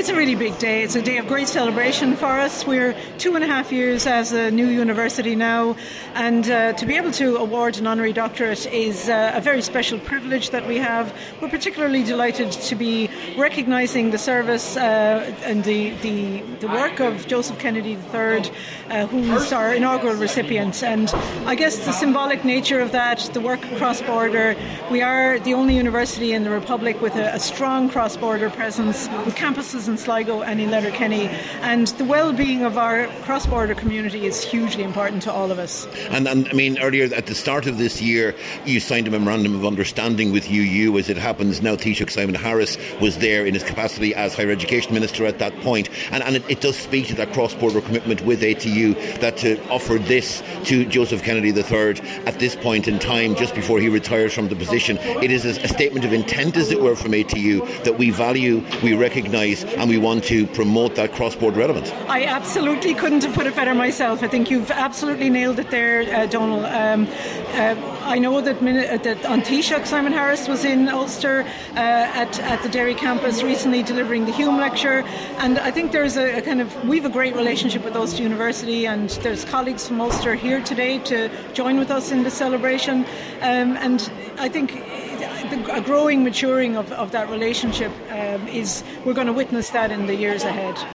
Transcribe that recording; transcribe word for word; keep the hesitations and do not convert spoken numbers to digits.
It's a really big day. It's a day of great celebration for us. We're two and a half years as a new university now, and uh, to be able to award an honorary doctorate is uh, a very special privilege that we have. We're particularly delighted to be recognising the service uh, and the, the the work of Joseph Kennedy the third, uh, who's our inaugural recipient. And I guess the symbolic nature of that, the work across border, we are the only university in the Republic with a, a strong cross-border presence, with campuses in Sligo and in Letterkenny, and the well-being of our cross-border community is hugely important to all of us. And, and I mean, earlier at the start of this year, you signed a memorandum of understanding with U U. As it happens now, Taoiseach Simon Harris was there in his capacity as Higher Education Minister at that point, and, and it, it does speak to that cross-border commitment with A T U, that to offer this to Joseph Kennedy the third at this point in time, just before he retires from the position, it is a, a statement of intent, as it were, from A T U, that we value, we recognise, and we want to promote that cross-border relevance. I absolutely couldn't have put it better myself. I think you've absolutely nailed it there, uh, Donal. Um, uh, I know that, uh, that on Taoiseach Simon Harris was in Ulster uh, at, at the Derry campus recently delivering the Hume lecture, and I think there's a, a kind of, we have a great relationship with Ulster University, and there's colleagues from Ulster here today to join with us in the celebration, um, and I think a growing maturing of, of that relationship um, is, we're going to witness that in the years ahead.